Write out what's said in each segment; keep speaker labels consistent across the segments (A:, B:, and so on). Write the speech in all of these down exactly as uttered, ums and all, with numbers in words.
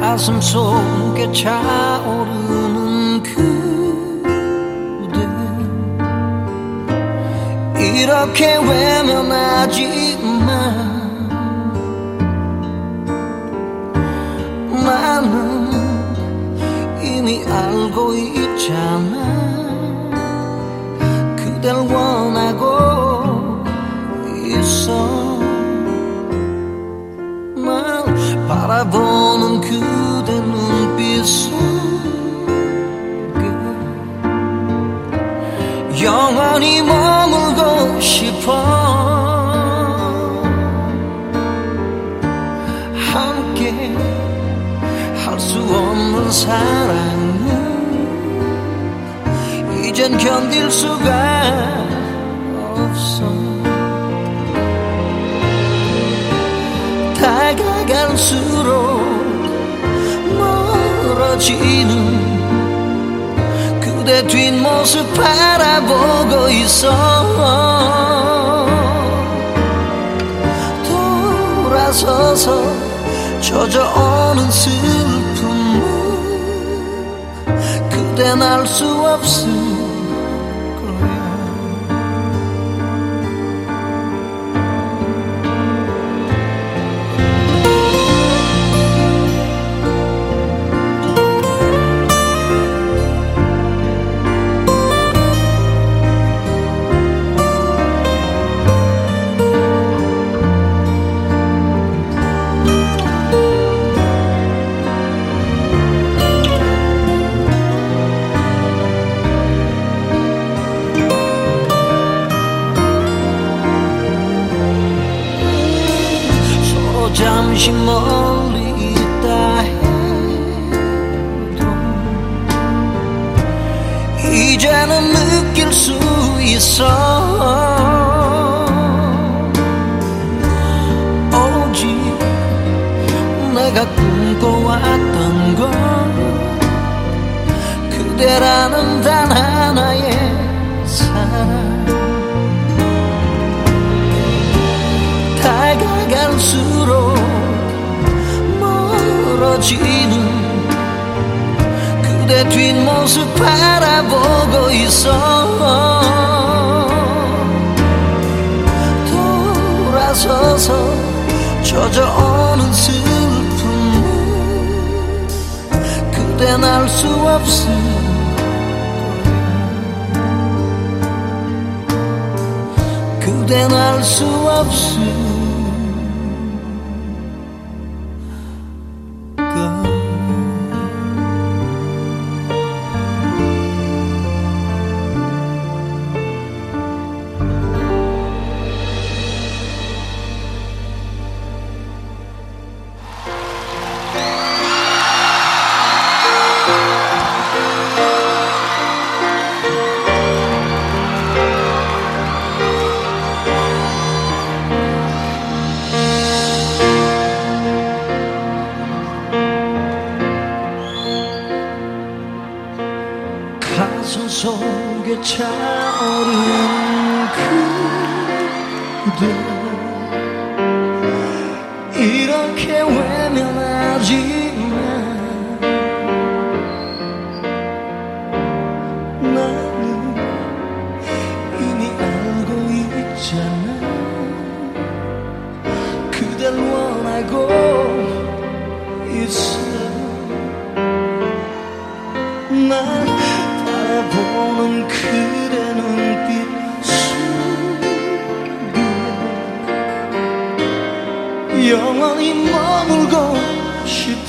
A: 가슴 속에 차오르는 그대 이렇게 외면하지만 나는 이미 알고 있잖아. 그댈 원하고 있어. 날 바라보는 그대 눈빛 속에 영원히 머물고 싶어. 함께 할 수 없는 사랑은 이젠 견딜 수가 없어. 다가갈수록 멀어지는 그대 뒷모습 바라보고 있어. 돌아서서 젖어오는 슬픔은 그댄 알 수 없을 거야. 잠시 멀리 있다 해도 이제는 느낄 수 있어. 오직 내가 꿈꿔왔던 건 그대라는 단 하나의 사랑. 다가갈수록 멀어지는 그대 뒷모습 바라보고 있어. 돌아서서 젖어오는 슬픔은 그댄 알 수 없을 거야. 그댄 알 수 없을 가슴 속에 차오르는 그대 이렇게 외면하지만 나는 이미 알고 있잖아. 그댈 원하고 있어. 날 보는 그대 눈빛 속에 영원히 머물고 싶어.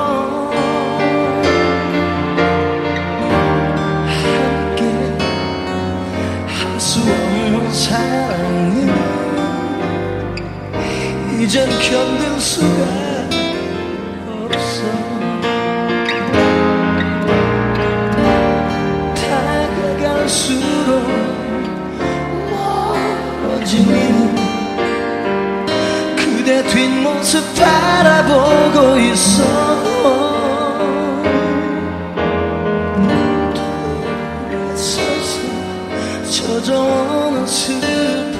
A: 함께 할 수 없는 사랑은 이젠 견딜 수가 없어. 갈수록 멀어지는 그대 뒷모습 바라보고 있어. 돌아서서 젖어오는 슬픔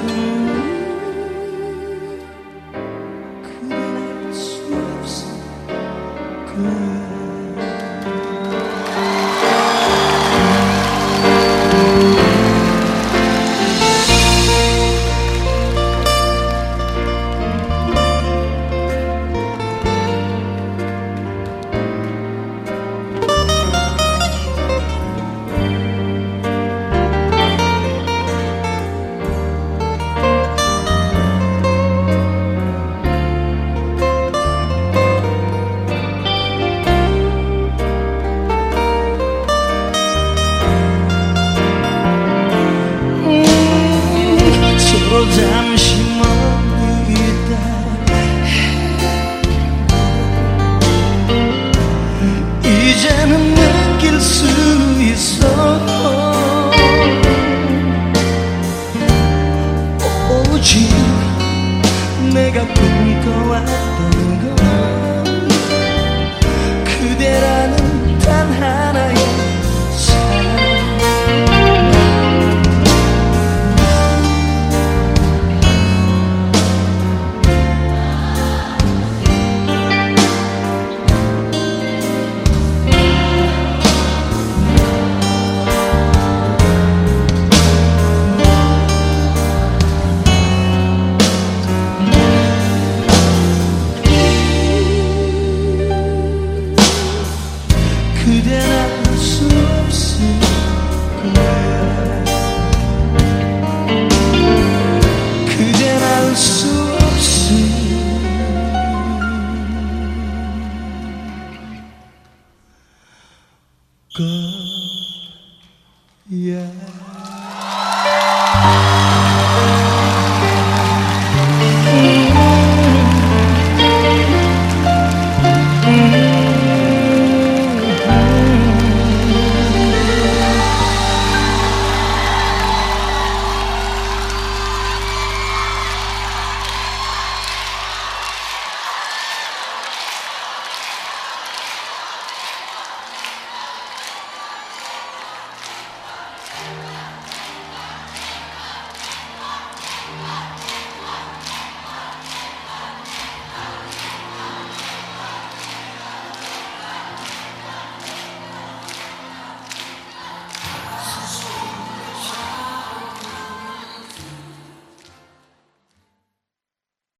A: 그대 알 수 없어. 그 잠시 멀리 있다. 이제는 느낄 수 있어. 오직 내가 꿈꿔왔던